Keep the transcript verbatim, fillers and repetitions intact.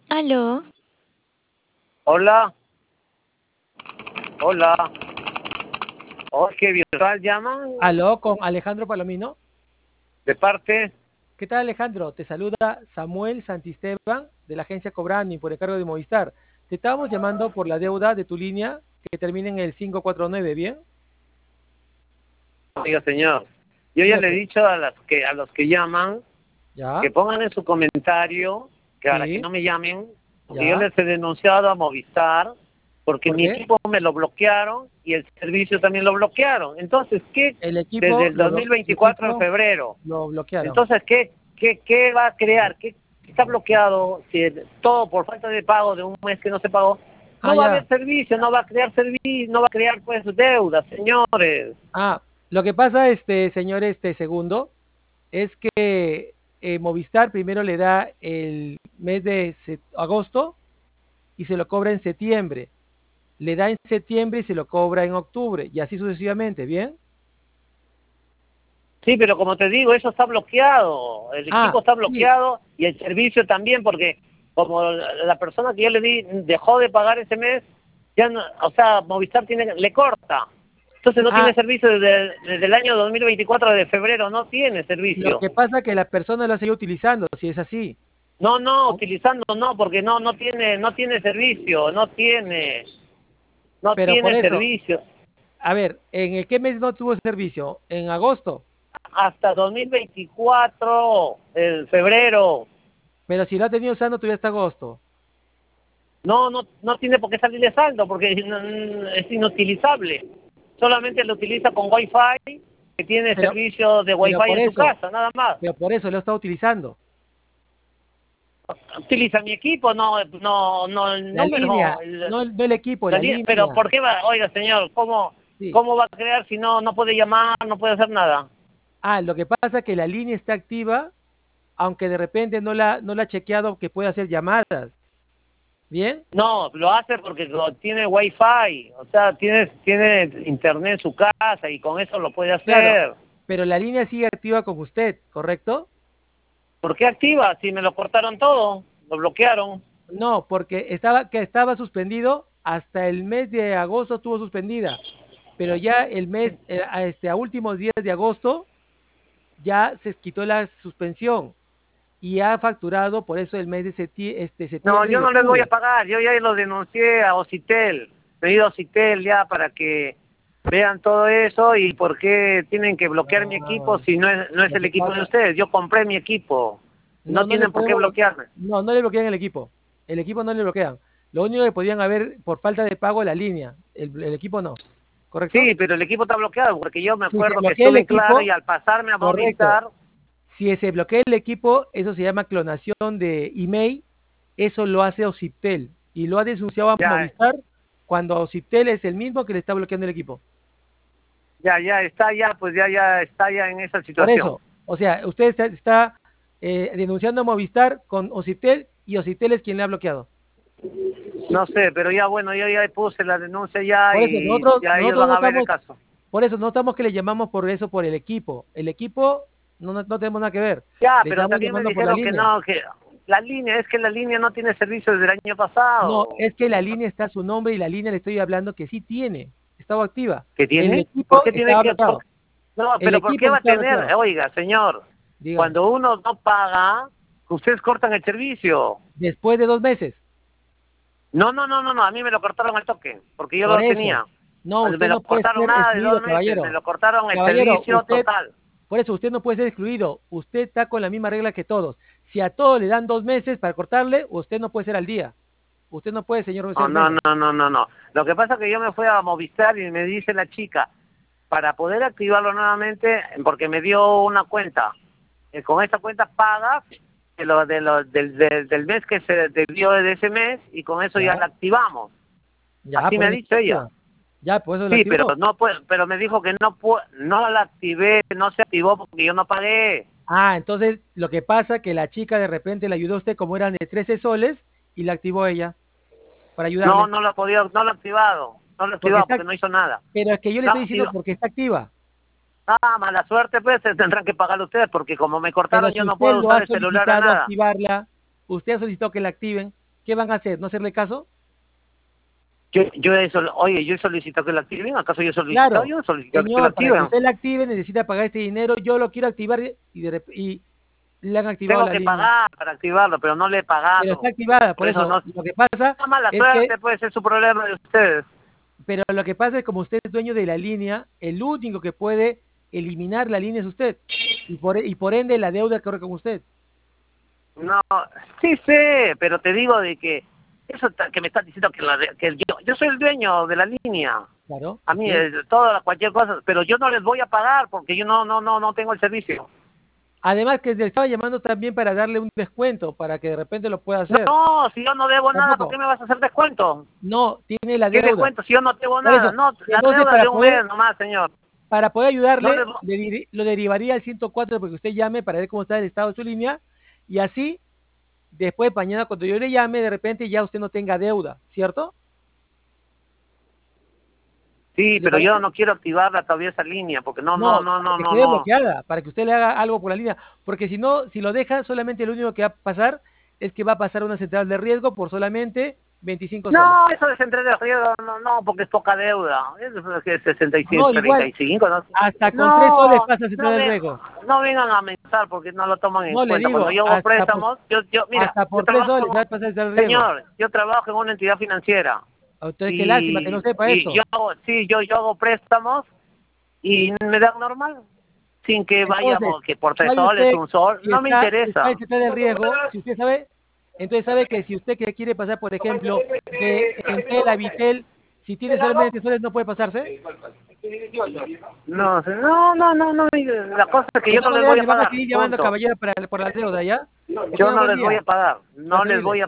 Aló, Hola, hola. ¿Oh, qué virtual llaman? Aló, con Alejandro Palomino. ¿De parte? ¿Qué tal, Alejandro? Te saluda Samuel Santisteban de la agencia Cobrani por encargo de Movistar. Te estábamos llamando por la deuda de tu línea que termina en el cinco cuatro nueve, ¿bien? Oiga, señor. Yo ya le he Dígame. dicho a, las que, a los que llaman ¿Ya? que pongan en su comentario que para que Sí, no me llamen, porque yo ¿ya? les he denunciado a Movistar porque ¿Por mi qué? equipo me lo bloquearon y el servicio también lo bloquearon. Entonces, ¿qué? El Desde equipo el lo, el dos mil veinticuatro de equipo febrero. lo bloquearon. Entonces, ¿qué, qué, qué va a crear? ¿Qué está bloqueado? Si todo por falta de pago de un mes que no se pagó, Ah, no va a ya. haber servicio, no va a crear servicio, no va a crear pues deuda, señores. Ah, lo que pasa, este, señor, este segundo, es que eh, Movistar primero le da el mes de se- agosto y se lo cobra en septiembre. Le da en septiembre y se lo cobra en octubre, y así sucesivamente, ¿bien? Sí, pero como te digo, eso está bloqueado, el Ah, equipo está sí, bloqueado y el servicio también, porque como la la persona que yo le di dejó de pagar ese mes, ya no, o sea, Movistar tiene, le corta. Entonces no ah, tiene servicio desde, desde el año dos mil veinticuatro de febrero, no tiene lo servicio. que pasa es que la persona lo ha seguido utilizando, si es así. No, no, ¿No? utilizando no, porque no, no tiene, no tiene servicio, no tiene, no Pero por tiene eso, servicio. a ver, ¿en el qué mes no tuvo servicio? En agosto. Hasta dos mil veinticuatro, en febrero. Pero si lo ha tenido usando todavía hasta agosto. No, no, no tiene por qué salir de saldo porque es in- es inutilizable. Solamente lo utiliza con Wi-Fi, que tiene Pero, servicio de pero Wi-Fi por en su eso, casa, nada más. pero por eso lo está utilizando. Utiliza mi equipo, no, no, no, el La número, línea, el- no, el- no el equipo, la la línea, pero línea. ¿por qué va? Oiga, señor, ¿cómo, Sí. cómo va a crear si no, no puede llamar, no puede hacer nada? Ah, lo que pasa es que la línea está activa, aunque de repente no la, no la ha chequeado que puede hacer llamadas. ¿Bien? No, lo hace porque lo- tiene Wi-Fi, o sea, tiene, tiene internet en su casa y con eso lo puede Claro, hacer. pero la línea sigue activa con usted, ¿correcto? ¿Por qué activa? Si me lo cortaron todo, lo bloquearon. No, porque estaba, que estaba suspendido hasta el mes de agosto estuvo suspendida, pero ya el mes, eh, a, este, a últimos días de agosto ya se quitó la suspensión y ha facturado por eso el mes de septi- este, No, septiembre yo y no les voy a octubre. pagar, yo ya lo denuncié a Ocitel, he ido a Ocitel ya para que vean todo eso y por qué tienen que bloquear mi equipo Ah, si no es, no es lo el que equipo de pasa, ustedes, yo compré mi equipo, no no, no le tienen por qué podemos, bloquearme. no, no le bloquean el equipo, el equipo no le bloquean. Lo único que podían haber por falta de pago la línea, el, el equipo no, ¿correcto? Sí, pero el equipo está bloqueado porque yo me Si se acuerdo que bloquea el estuve en Claro y equipo, al pasarme a correcto. Movistar, Si se bloquea el equipo, eso se llama clonación de email, eso lo hace Ociptel y lo ha denunciado a ya, Movistar cuando Ociptel es el mismo que le está bloqueando el equipo. ya, ya está ya, pues ya, ya está ya en esa Por situación. eso, o sea, usted está, está, eh, denunciando a Movistar con Ociptel y Ociptel es quien le ha bloqueado. No sé, pero ya bueno, yo ya puse la denuncia ya Por eso, y nosotros, ya ellos nosotros van no a ver el estamos, caso. por eso no estamos que le llamamos por eso, por el equipo. El equipo no, no, no tenemos nada que ver. Ya, Le pero estamos también me llamando por la dijeron que línea. no, que la línea, es que la línea no tiene servicio desde el año No, pasado. es que la línea está a su nombre y la línea le estoy hablando que sí tiene, estaba activa. ¿Qué El tiene? ¿Por equipo qué tiene estaba que...? por- bloqueado. No, El pero ¿por equipo qué sí va a estaba tener? bloqueado. Oiga, señor, Dígame. cuando uno no paga, ustedes cortan el servicio. Después de dos meses. No, no, no, no, no, a mí me lo cortaron al toque, porque yo Por lo eso. tenía. No, Cuando me usted lo no puede cortaron ser nada de excluido, dos meses, me caballero. lo cortaron el Caballero, servicio usted, total. por eso usted no puede ser excluido. Usted está con la misma regla que todos. Si a todos le dan dos meses para cortarle, usted no puede ser al día. Usted no puede, señor, No, ser no, menos. no, no, no, no. Lo que pasa es que yo me fui a Movistar y me dice la chica, para poder activarlo nuevamente, porque me dio una cuenta, eh, con esta cuenta pagas de lo, de lo, del, del, del mes que se debió de ese mes y con eso ya Ya, la activamos. ya, Así por me ha eso dicho está ella. activa. Ya, por eso la Sí, pero activó. no puede, pero me dijo que no pu- no la activé, no se activó porque yo no pagué. Ah, entonces lo que pasa que la chica de repente le ayudó a usted como eran de trece soles y la activó ella para No, ayudarle. no lo ha podido, no lo ha activado, no lo ha Porque activado está, porque no hizo nada. pero es que yo le No, estoy diciendo digo, porque está activa. ah, mala suerte, pues se tendrán que pagar ustedes porque como me Pero cortaron yo si no usted puedo lo usar ha el celular a solicitado nada. activarla, usted ha solicitado que la activen, ¿qué van a hacer? ¿No hacerle caso? Yo, yo he sol- oye, yo he solicitado que la activen, ¿acaso yo he solicitado? Claro, Yo he solicitado que la señor, para que activen. usted la active necesita pagar este dinero, yo lo quiero activar y, de rep- y le han activado Tengo la que línea. pagar para activarlo, pero no le he Pero está pagado. activada, por Por eso eso no... lo que pasa Una mala es que, suerte, puede ser su problema de ustedes. pero lo que pasa es como usted es dueño de la línea, el único que puede eliminar la línea es usted, y por, y por ende la deuda corre con usted. No, sí sé, pero te digo de que eso ta- que me estás diciendo que, la de- que yo, yo soy el dueño de la línea. Claro, A así mí, es. eh, toda cualquier cosa, pero yo no les voy a pagar porque yo no, no, no, no tengo el servicio. Además que le estaba llamando también para darle un descuento, para que de repente lo pueda hacer. No, si yo no debo nada, ¿por Tampoco. qué me vas a hacer descuento? No, tiene la ¿Qué deuda. descuento si yo no debo Por nada? eso, No, la entonces deuda es para de un mes poder, nomás, señor. para poder No les ayudarle, vo- le diri- lo derivaría al ciento cuatro porque usted llame para ver cómo está el estado de su línea y así, después mañana cuando yo le llame, de repente ya usted no tenga deuda, ¿cierto? Sí, ¿Le pero yo parece? no quiero activarla todavía esa línea porque no, no, No, no, para no, que no, quede no. bloqueada, para que usted le haga algo por la línea, porque si no, si lo deja, solamente lo único que va a pasar es que va a pasar una central de riesgo por solamente veinticinco soles. No, eso de central de riesgo, no, no, porque es poca deuda. Eso es que es sesenta y No, siete, treinta igual, y cinco, ¿no? hasta con tres soles No, pasa no, central de ven, riesgo. no vengan a amenazar porque no lo toman en No le cuenta. Cuando digo, yo hago hasta por, préstamos, yo, yo, mira, hasta yo por tres soles va trabajo, a pasar central de riesgo. señor, yo trabajo en una entidad financiera Entonces, qué lástima que no y, sepa y yo eso. hago, sí, yo, yo hago préstamos y me dan normal, sin que Entonces, vayamos, que por tres ¿sabe soles, usted un sol, si no me está, si está interesa. en central de riesgo? Si usted sabe, entonces sabe que si usted que quiere pasar, por ejemplo, de Entel a Vitel, si tiene solamente tres soles no puede pasarse. No, no, no, no, no, la cosa es que De yo todas no les maneras, voy a le van a pagar, seguir llamando punto. caballero para, por la deuda, ¿ya? Que Yo tenga no buen les voy día. a pagar, Para no les servirle. voy a